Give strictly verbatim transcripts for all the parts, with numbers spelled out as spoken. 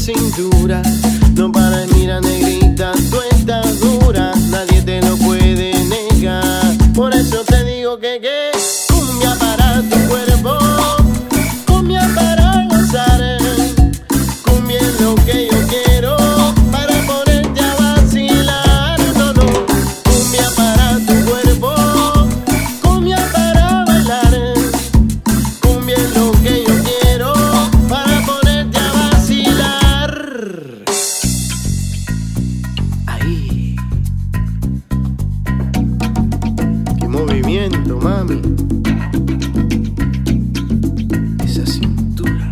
cintura. No pares, mira negrita, tú estás dura, nadie te lo puede negar. Por eso te digo que que cumbia para tu cuerpo, cumbia para gozar, cumbia es lo que yo quiero para ponerte a vacilar. No, no, cumbia para tu cuerpo, cumbia para bailar, cumbia es lo que yo quiero para ponerte a vacilar. Ahí, qué movimiento, mami. Esa cintura.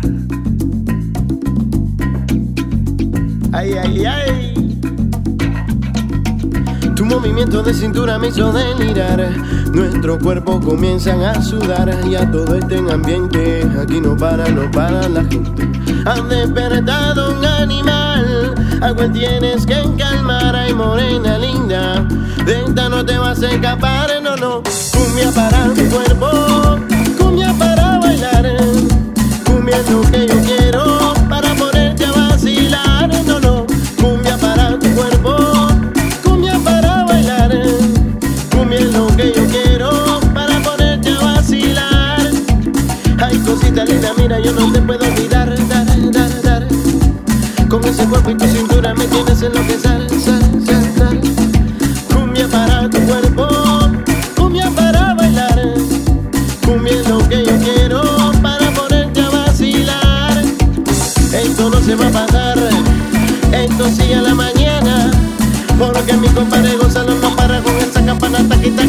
Ay, ay, ay. Tu movimiento de cintura me hizo delirar. Nuestros cuerpos comienzan a sudar. Ya todo está en ambiente. Aquí no para, no para la gente. Han despertado un animal. Algo tienes que calmar. Ay, morena linda, de esta no te vas a escapar. No, no, cumbia para tu cuerpo, cumbia para bailar, cumbia es lo que yo quiero para ponerte a vacilar. No, no, cumbia para tu cuerpo, cumbia para bailar, cumbia es lo que yo quiero para ponerte a vacilar. Ay, cosita linda, mira, yo no te puedo olvidar, dar, dar, dar. Con ese cuerpo y tu cintura me tienes enloquecer, sal, sal, sal. Cumbia para tu cuerpo, cumbia para bailar, cumbia es lo que yo quiero para ponerte a vacilar. Esto no se va a pasar, esto sigue a la mañana, porque mi compadre Gonzalo no para con esa campana taquita.